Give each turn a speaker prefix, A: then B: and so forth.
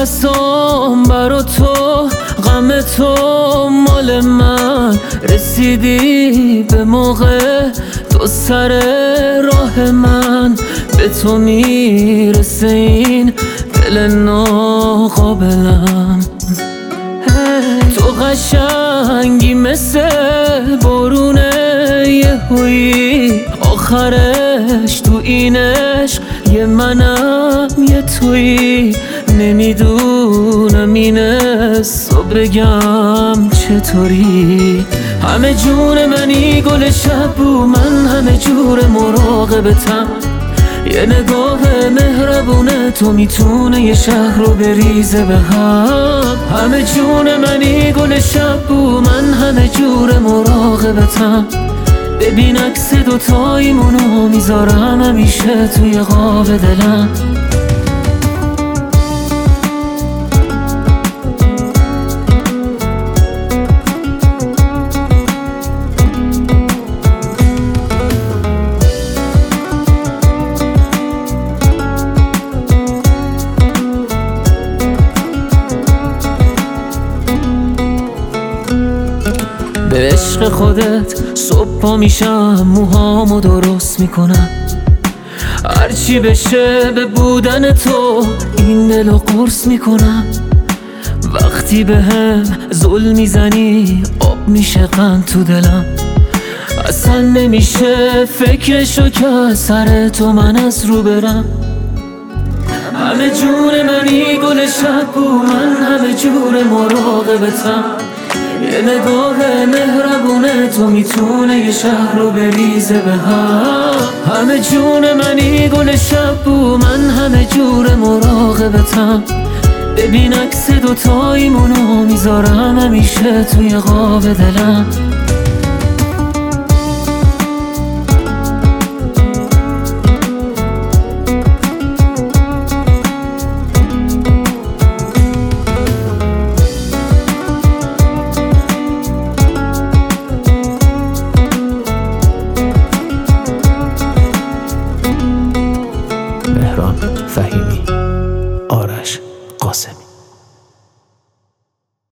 A: قسام برا تو، غم تو مال من. رسیدی به موقع، تو سر راه من. به تو میرسه این دل ناقابلم. تو قشنگی مثل بارون یهویی، آخرش تو این عشق یه منم یه تویی. نمیدونم این صبح بگم چطوری. همه جون منی گل شب بو، من همه جور مراقبتم. یه نگاه مهربونه تو میتونه یه شهر رو بریزه به هم. همه جون منی گل شب بو، من همه جور مراقبتم. ببین عکس دوتاییمونو میذارم همیشه توی قاب دلم. به عشق خودت صبح پا میشم، موهامو درست میکنم. هرچی بشه به بودن تو این دلو قرص میکنم. وقتی به هم ظلم میزنی آب میشه قند تو دلم. اصلا نمیشه فکرشو که از سر تو من از رو برم. همه جون منی گل شب بو، من همه جور مراقبتم. یه نگاه مهربونه تو میتونه یه شهر رو بریزه به هم. همه جون منی گل شب بو، من همه جور مراقبتم. ببین عکس دوتاییمونو میذارم همیشه توی قاب دلم.